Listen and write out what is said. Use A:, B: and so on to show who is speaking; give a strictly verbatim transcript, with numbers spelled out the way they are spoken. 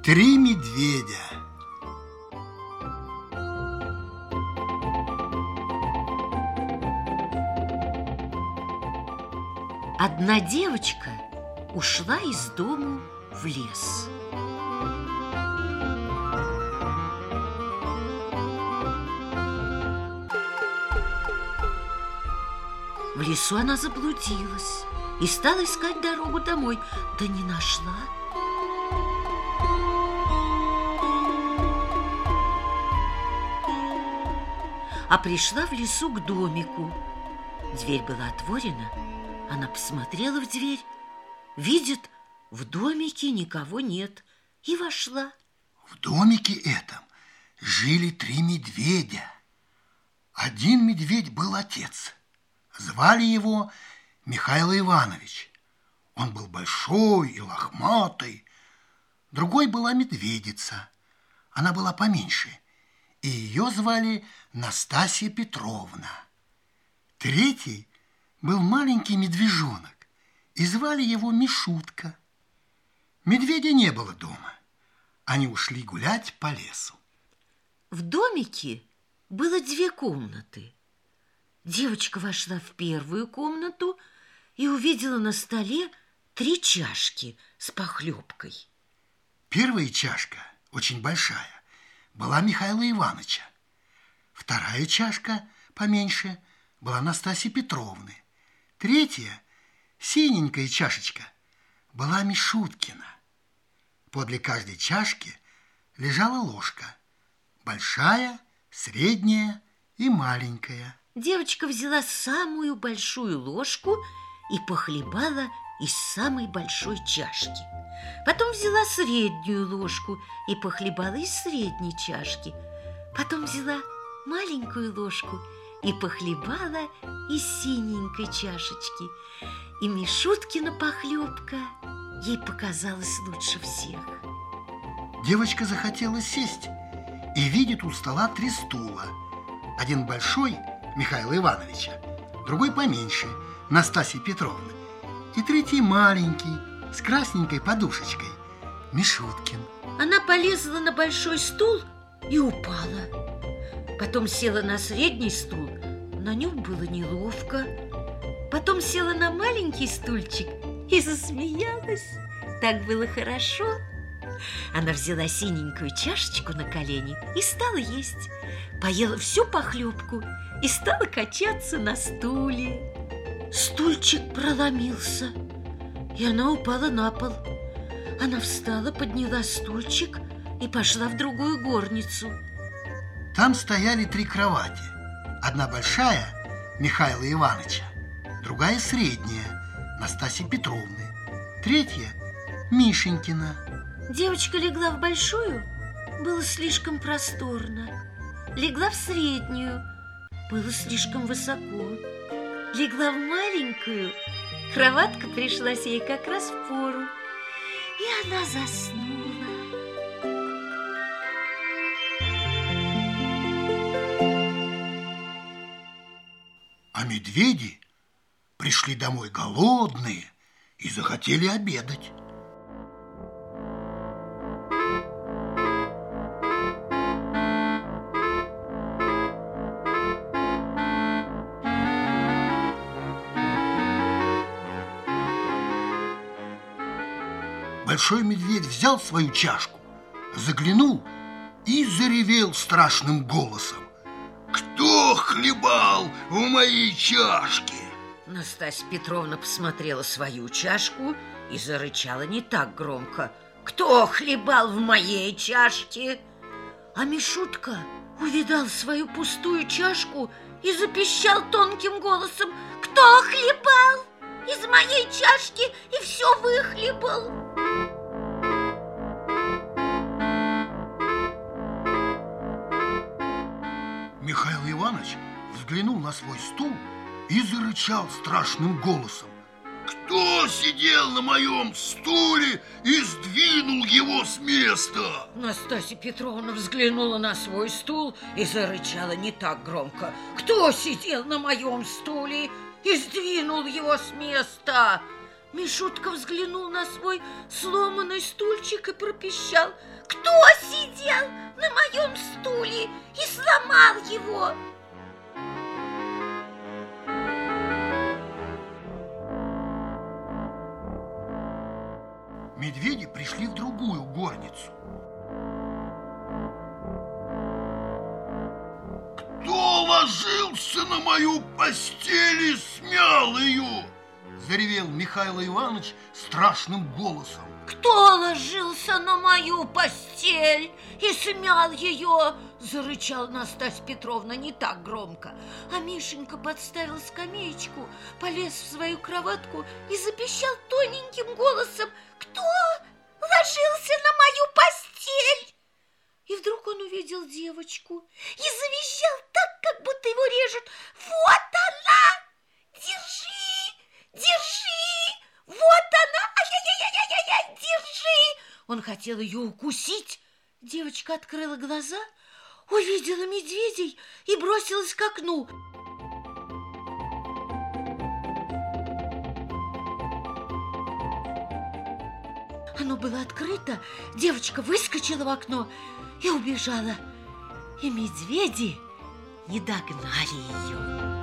A: Три медведя.
B: Одна девочка ушла из дому в лес. В лесу она заблудилась и стала искать дорогу домой, да не нашла. А пришла в лесу к домику. Дверь была отворена. Она посмотрела в дверь, видит, в домике никого нет, и вошла.
A: В домике этом жили три медведя. Один медведь был отец. Звали его Михаил Иванович. Он был большой и лохматый. Другой была медведица. Она была поменьше, и ее звали Настасья Петровна. Третий был маленький медвежонок, и звали его Мишутка. Медведя не было дома. Они ушли гулять по лесу.
B: В домике было две комнаты. Девочка вошла в первую комнату и увидела на столе три чашки с похлебкой.
A: Первая чашка, очень большая, была Михаила Ивановича. Вторая чашка, поменьше, была Настасьи Петровны. Третья, синенькая чашечка, была Мишуткина. Подле каждой чашки лежала ложка. Большая, средняя и маленькая.
B: Девочка взяла самую большую ложку и похлебала из самой большой чашки. Потом взяла среднюю ложку и похлебала из средней чашки. Потом взяла маленькую ложку и похлебала из синенькой чашечки. И Мишуткина похлебка ей показалась лучше всех.
A: Девочка захотела сесть и видит у стола три стула. Один большой Михаила Ивановича, другой поменьше Настасьи Петровны, и третий маленький с красненькой подушечкой Мишуткин.
B: Она полезла на большой стул и упала. Потом села на средний стул, на нем было неловко. Потом села на маленький стульчик и засмеялась. Так было хорошо. Она взяла синенькую чашечку на колени и стала есть. Поела всю похлебку и стала качаться на стуле. Стульчик проломился, и она упала на пол. Она встала, подняла стульчик и пошла в другую горницу.
A: Там стояли три кровати. Одна большая Михаила Ивановича, другая средняя Настасьи Петровны, третья Мишенькина.
B: Девочка легла в большую, было слишком просторно. Легла в среднюю, было слишком высоко. Легла в маленькую, кроватка пришлась ей как раз в пору, и она заснула.
A: А медведи пришли домой голодные и захотели обедать. Большой медведь взял свою чашку, заглянул и заревел страшным голосом: «Кто хлебал в моей чашке?»
B: Настасья Петровна посмотрела свою чашку и зарычала не так громко: «Кто хлебал в моей чашке?» А Мишутка увидал свою пустую чашку и запищал тонким голосом: «Кто хлебал из моей чашки и все выхлебал?»
A: Михаил Иванович взглянул на свой стул и зарычал страшным голосом: «Кто сидел на моем стуле и сдвинул его с места?»
B: Настасья Петровна взглянула на свой стул и зарычала не так громко: «Кто сидел на моем стуле и сдвинул его с места?» Мишутка взглянул на свой сломанный стульчик и пропищал: «Кто сидел на моем стуле и сломал его?»
A: Медведи пришли в другую горницу. «Кто ложился на мою постель и смял ее?» – заревел Михаил Иванович страшным голосом.
B: «Кто ложился на мою постель и смял ее?» – зарычала Настасья Петровна не так громко. А Мишенька подставил скамеечку, полез в свою кроватку и запищал тоненьким голосом: «Кто ложился на мою постель?» И вдруг он увидел девочку и завизжал так, как будто его режут. «Вот она! Держи! Держи! Вот она! Ай-яй-яй-яй-яй! Держи!» Он хотел ее укусить. Девочка открыла глаза, увидела медведей и бросилась к окну. Оно было открыто, девочка выскочила в окно и убежала. И медведи не догнали ее.